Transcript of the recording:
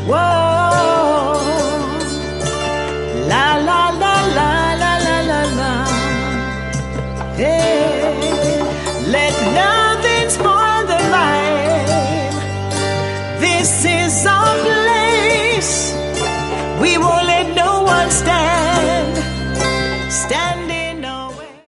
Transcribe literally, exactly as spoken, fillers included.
Whoa, la la la la la la la la. Hey, let nothing spoil the vibe. This is our place. We will